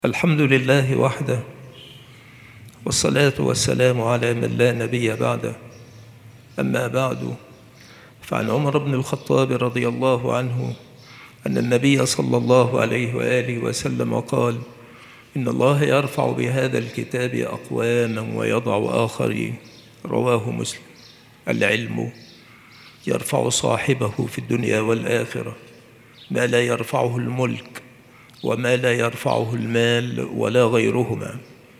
الحمد لله وحده، والصلاة والسلام على من لا نبي بعده. أما بعد، فعن عمر بن الخطاب رضي الله عنه أن النبي صلى الله عليه وآله وسلم قال: إن الله يرفع بهذا الكتاب أقواما ويضع آخرين. رواه مسلم. العلم يرفع صاحبه في الدنيا والآخرة ما لا يرفعه الملك وما لا يرفعه المال ولا غيرهما.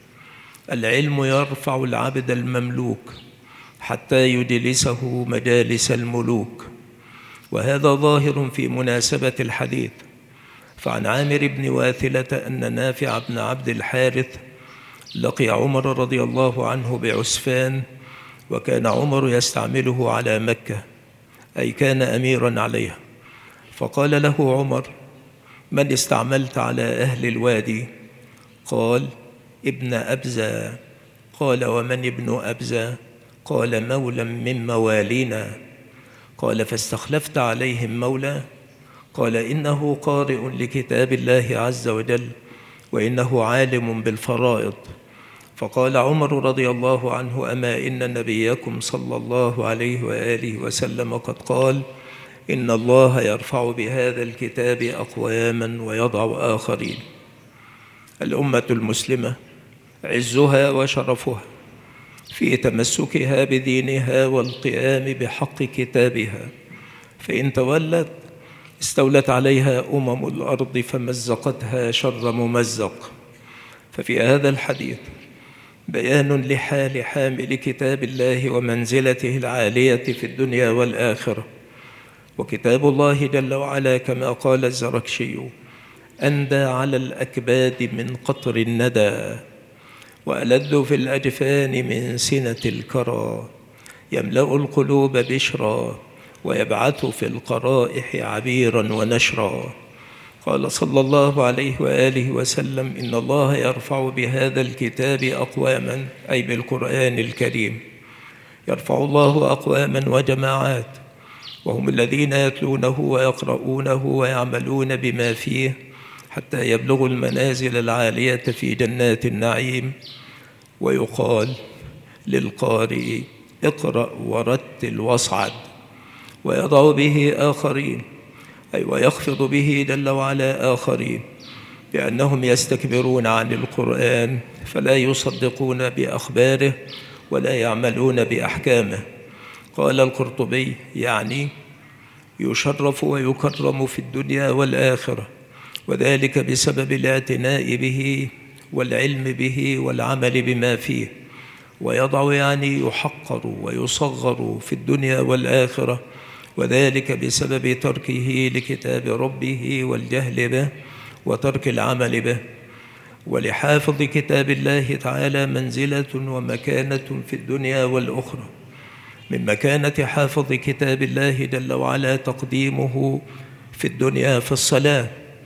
العلم يرفع العبد المملوك حتى يجلسه مجالس الملوك، وهذا ظاهر في مناسبة الحديث. فعن عامر بن واثلة أن نافع بن عبد الحارث لقي عمر رضي الله عنه بعسفان، وكان عمر يستعمله على مكة، أي كان أميرا عليها. فقال له عمر: من استعملت على أهل الوادي؟ قال: ابن أبزة. قال: ومن ابن أبزة؟ قال: مولى من موالينا. قال: فاستخلفت عليهم مولى؟ قال: إنه قارئ لكتاب الله عز وجل، وإنه عالم بالفرائض. فقال عمر رضي الله عنه: أما إن نبيكم صلى الله عليه وآله وسلم قد قال: إن الله يرفع بهذا الكتاب أقواما ويضع آخرين. الأمة المسلمة عزها وشرفها في تمسكها بدينها والقيام بحق كتابها، فإن تولت استولت عليها الأرض فمزقتها شر ممزق. ففي هذا الحديث بيان لحال حامل كتاب الله ومنزلته العالية في الدنيا والآخرة. وكتاب الله جل وعلا كما قال الزركشي: أندى على الأكباد من قطر الندى، وألذ في الأجفان من سنة الكرى، يملأ القلوب بشرا، ويبعث في القرائح عبيرا ونشرا. قال صلى الله عليه وآله وسلم: إن الله يرفع بهذا الكتاب أقواما، أي بالقرآن الكريم. يرفع الله أقواما وجماعات، وهم الذين يتلونه ويقرؤونه ويعملون بما فيه حتى يبلغوا المنازل العالية في جنات النعيم. ويقال للقارئ: اقرأ ورتل واصعد. ويضع به آخرين، أي ويخفض به جل وعلا آخرين، بأنهم يستكبرون عن القرآن فلا يصدقون بأخباره ولا يعملون بأحكامه. قال القرطبي: يعني يشرف ويكرم في الدنيا والآخرة، وذلك بسبب الاعتناء به والعلم به والعمل بما فيه. ويضع يعني يحقر ويصغر في الدنيا والآخرة، وذلك بسبب تركه لكتاب ربه والجهل به وترك العمل به. ولحافظ كتاب الله تعالى منزلة ومكانة في الدنيا والأخرى. من مكانة حافظ كتاب الله جل وعلا تقديمه في الدنيا في الصلاة،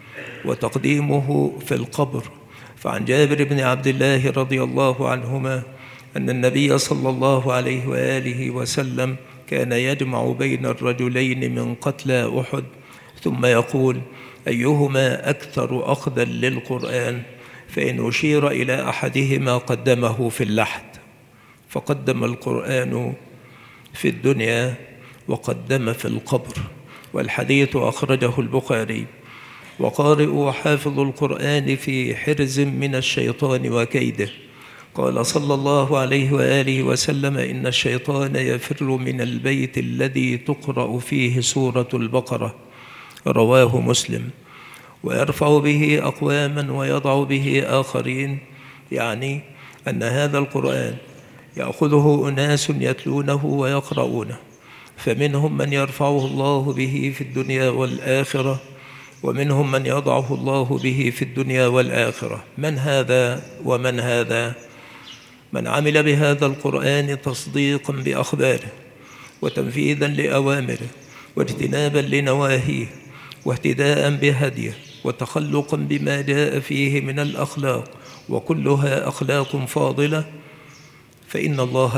وتقديمه في القبر. فعن جابر بن عبد الله رضي الله عنهما أن النبي صلى الله عليه وآله وسلم كان يجمع بين الرجلين من قتلى أحد، ثم يقول: أيهما أكثر أخذا للقرآن؟ فإن أشير إلى أحدهما قدمه في اللحد، فقدم القرآن في الدنيا وقدم في القبر. والحديث أخرجه البخاري. وقارئ وحافظ القرآن في حرز من الشيطان وكيده. قال صلى الله عليه وآله وسلم: إن الشيطان يفر من البيت الذي تقرأ فيه سورة البقرة. رواه مسلم. ويرفع به أقواما ويضع به آخرين، يعني أن هذا القرآن يأخذه أناس يتلونه ويقرؤونه، فمنهم من يرفعه الله به في الدنيا والآخرة، ومنهم من يضعه الله به في الدنيا والآخرة. من هذا ومن هذا؟ من عمل بهذا القرآن تصديقا بأخباره، وتنفيذا لأوامره، واجتنابا لنواهيه، واهتداء بهديه، وتخلقا بما جاء فيه من الأخلاق، وكلها أخلاق فاضلة، فإن الله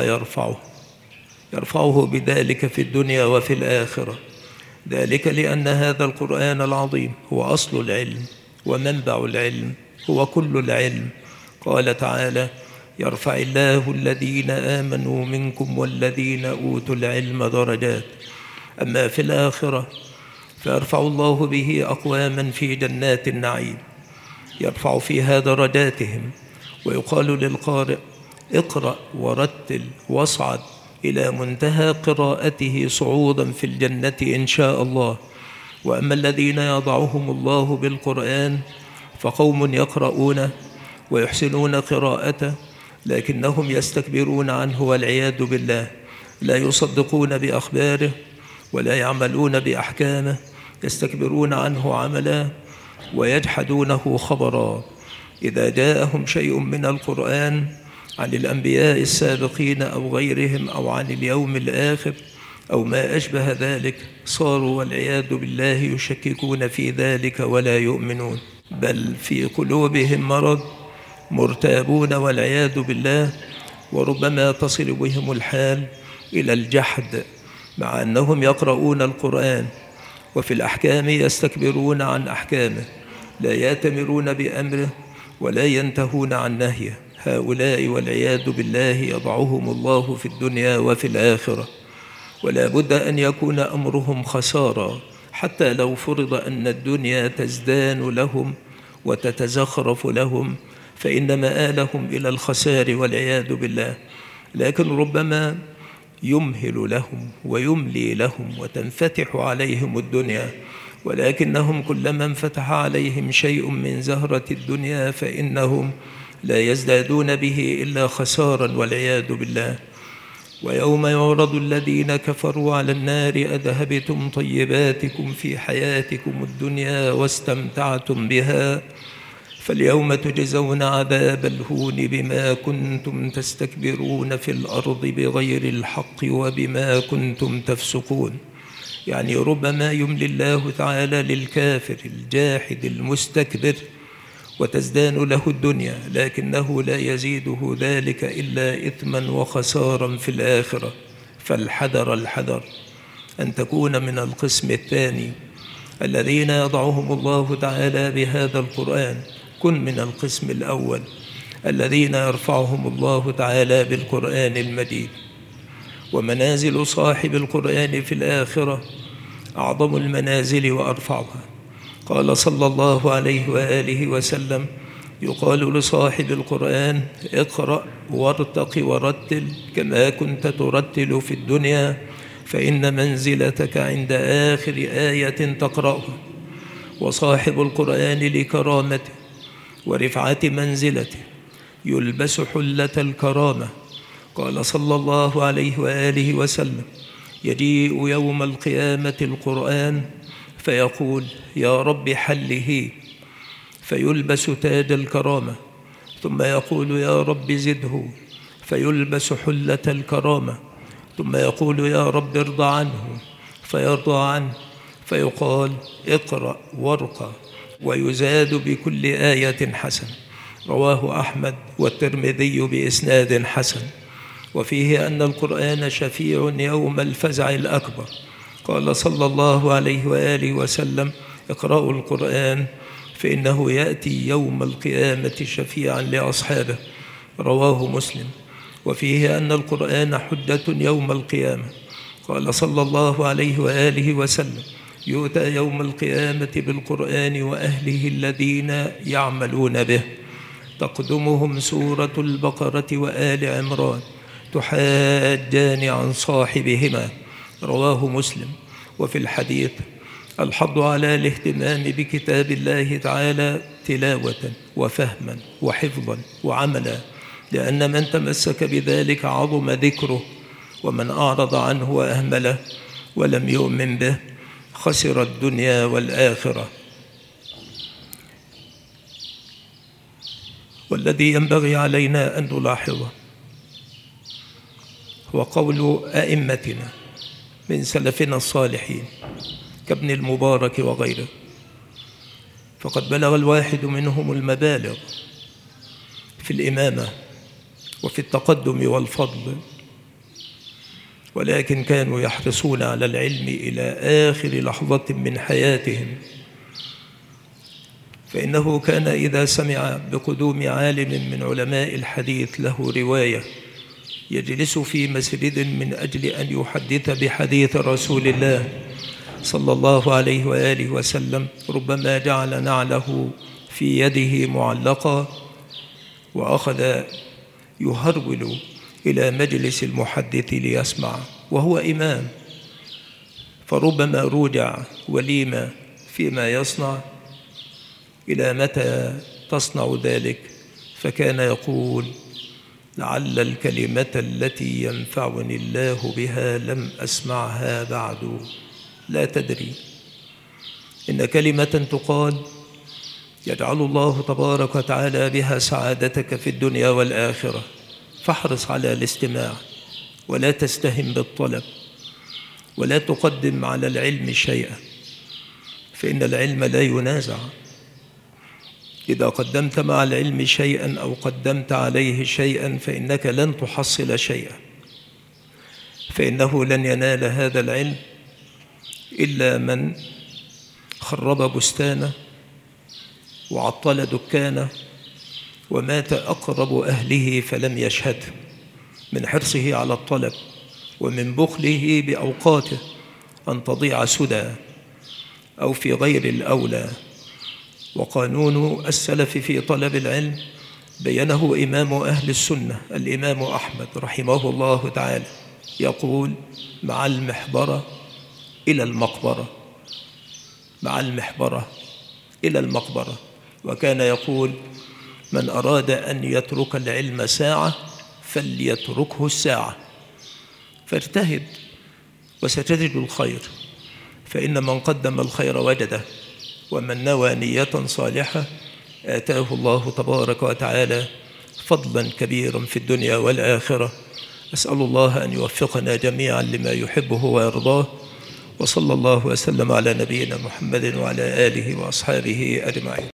يرفعه بذلك في الدنيا وفي الآخرة. ذلك لأن هذا القرآن العظيم هو أصل العلم ومنبع العلم هو كل العلم. قال تعالى: يرفع الله الذين آمنوا منكم والذين أوتوا العلم درجات. أما في الآخرة فيرفع الله به أقواما في جنات النعيم، يرفع فيها درجاتهم، ويقال للقارئ: اقرأ ورتل واصعد إلى منتهى قراءته صعودا في الجنة إن شاء الله. وأما الذين يضعهم الله بالقرآن فقوم يقرؤون ويحسنون قراءته، لكنهم يستكبرون عنه والعياذ بالله، لا يصدقون بأخباره ولا يعملون بأحكامه، يستكبرون عنه عملا ويجحدونه خبرا. إذا جاءهم شيء من القرآن عن الأنبياء السابقين أو غيرهم أو عن اليوم الآخر أو ما أشبه ذلك، صاروا والعياذ بالله يشككون في ذلك ولا يؤمنون، بل في قلوبهم مرض، مرتابون والعياذ بالله، وربما تصل بهم الحال إلى الجحد، مع أنهم يقرؤون القرآن وفي الأحكام يستكبرون عن أحكامه، لا يأتمرون بأمره ولا ينتهون عن نهيه. هؤلاء والعياذ بالله يضعهم الله في الدنيا وفي الآخرة، ولا بد أن يكون أمرهم خسارة، حتى لو فرض أن الدنيا تزدان لهم وتتزخرف لهم فإن مآلهم إلى الخسار والعياذ بالله. لكن ربما يمهل لهم ويملي لهم وتنفتح عليهم الدنيا، ولكنهم كلما انفتح عليهم شيء من زهرة الدنيا فإنهم لا يزدادون به إلا خسارا والعياذ بالله. ويوم يعرض الذين كفروا على النار: أذهبتم طيباتكم في حياتكم الدنيا واستمتعتم بها فاليوم تجزون عذاب الهون بما كنتم تستكبرون في الأرض بغير الحق وبما كنتم تفسقون. يعني ربما يملي الله تعالى للكافر الجاحد المستكبر وتزدان له الدنيا، لكنه لا يزيده ذلك إلا إثما وخسارا في الآخرة. فالحذر الحذر أن تكون من القسم الثاني الذين يضعهم الله تعالى بهذا القرآن. كن من القسم الأول الذين يرفعهم الله تعالى بالقرآن المجيد. ومنازل صاحب القرآن في الآخرة أعظم المنازل وأرفعها. قال صلى الله عليه وآله وسلم: يقال لصاحب القرآن: اقرأ وارتق ورتل كما كنت ترتل في الدنيا، فإن منزلتك عند آخر آية تقرأها. وصاحب القرآن لكرامته ورفعة منزلته يلبس حلة الكرامة. قال صلى الله عليه وآله وسلم: يجيء يوم القيامة القرآن فيقول: يا رب حله، فيلبس تاج الكرامة، ثم يقول: يا رب زده، فيلبس حلة الكرامة، ثم يقول: يا رب ارضى عنه، فيرضى عنه، فيقال: اقرأ وارقى، ويزاد بكل آية حسن. رواه أحمد والترمذي بإسناد حسن. وفيه أن القرآن شفيع يوم الفزع الأكبر. قال صلى الله عليه وآله وسلم: اقرأوا القرآن فإنه يأتي يوم القيامة شفيعا لأصحابه. رواه مسلم. وفيه أن القرآن حجة يوم القيامة. قال صلى الله عليه وآله وسلم: يؤتى يوم القيامة بالقرآن وأهله الذين يعملون به، تقدمهم سورة البقرة وآل عمران، تحاجان عن صاحبهما. رواه مسلم. وفي الحديث الحض على الاهتمام بكتاب الله تعالى تلاوة وفهما وحفظا وعملا، لأن من تمسك بذلك عظم ذكره، ومن أعرض عنه وأهمله ولم يؤمن به خسر الدنيا والآخرة. والذي ينبغي علينا أن نلاحظه هو قول أئمتنا من سلفنا الصالحين كابن المبارك وغيره، فقد بلغ الواحد منهم المبالغ في الإمامة وفي التقدم والفضل، ولكن كانوا يحرصون على العلم إلى آخر لحظة من حياتهم. فإنه كان إذا سمع بقدوم عالم من علماء الحديث له رواية يجلس في مسجد من أجل أن يحدث بحديث رسول الله صلى الله عليه وآله وسلم، ربما جعل نعله في يده معلقة وأخذ يهرول إلى مجلس المحدث ليسمع وهو إمام، فربما رجع وليم فيما يصنع: إلى متى تصنع ذلك؟ فكان يقول: لعل الكلمة التي ينفعني الله بها لم أسمعها بعد. لا تدري، إن كلمة تقال يجعل الله تبارك وتعالى بها سعادتك في الدنيا والآخرة، فاحرص على الاستماع ولا تستهن بالطلب ولا تقدم على العلم شيئا، فإن العلم لا ينازع. إذا قدمت مع العلم شيئا أو قدمت عليه شيئا فإنك لن تحصل شيئا، فإنه لن ينال هذا العلم إلا من خرب بستانه وعطل دكانه ومات أقرب أهله فلم يشهد، من حرصه على الطلب ومن بخله بأوقاته أن تضيع سدى أو في غير الأولى. وقانون السلف في طلب العلم بينه إمام أهل السنة الإمام أحمد رحمه الله تعالى، يقول: مع المحبرة إلى المقبرة، مع المحبرة إلى المقبرة. وكان يقول: من أراد أن يترك العلم ساعة فليتركه الساعة. فاجتهد وستجد الخير، فإن من قدم الخير وجده، ومن نوى نية صالحة آتاه الله تبارك وتعالى فضلا كبيرا في الدنيا والآخرة. أسأل الله أن يوفقنا جميعا لما يحبه ويرضاه، وصلى الله وسلم على نبينا محمد وعلى آله وأصحابه أجمعين.